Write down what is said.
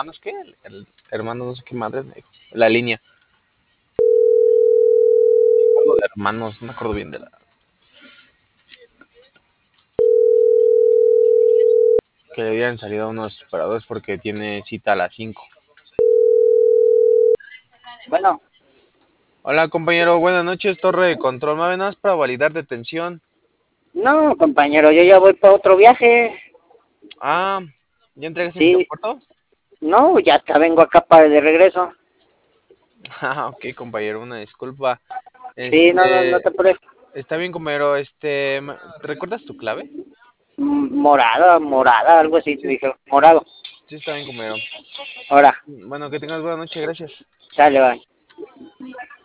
hermanos, ¿qué? El hermano no sé qué madre me dijo. La línea. Algo de hermanos, no me acuerdo bien de la... Que le habían salido unos operadores porque tiene cita a las 5. Bueno, Hola compañero, buenas noches, torre de control. ¿Me ven para validar detención? no, compañero, yo ya voy para otro viaje. Ah, ¿ya entregaste en el Sí, aeropuerto? no, ya hasta vengo acá para de regreso. Ah, ok compañero, una disculpa. Sí, no te apures. Está bien compañero, ¿recuerdas tu clave? Morada, algo así te Sí, dije. Morado. sí está bien compañero. Ahora, Bueno, que tengas buena noche, gracias. sale, va.